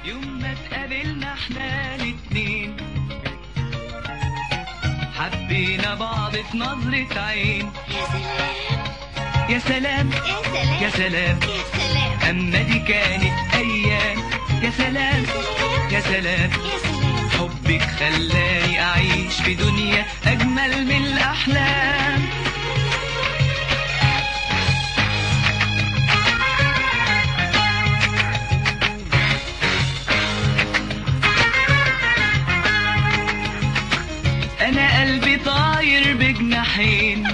يوم ما اتقابلنا احنا الاتنين حبينا بعض في نظرة عين. يا سلام يا سلام يا يا سلام سلام يا سلام، أما دي كانت أيام. يا سلام يا سلام يا سلام، حبك خلاني أعيش في دنيا أجمل من الأحلام. أنا قلبي طاير بجناحين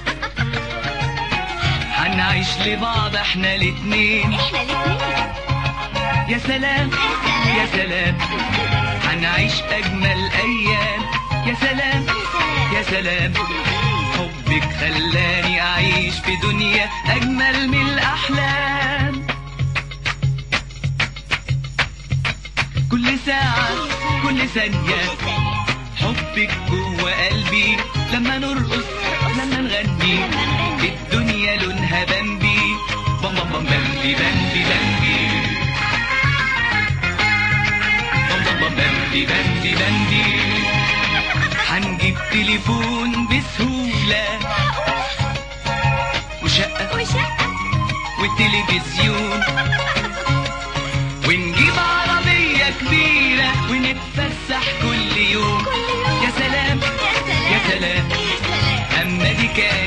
هنعيش لبعض احنا الاتنين. احنا الاتنين. يا سلام يا سلام هنعيش أجمل أيام. يا سلام يا سلام حبك خلاني أعيش في دنيا أجمل من الأحلام. كل ساعة كل ثانية حبك جوه قلبي، لما نرقص لما نغني الدنيا لونها بمبي. بام بام بام بمبي بمبي بمبي بام بام بام بمبي بمبي بمبي. هنجيب تليفون بسهولة وشقة والتلفزيون، ونجيب عربية كبيرة ونتفسح كل يوم. يا سلام يا سلام أما دي كانت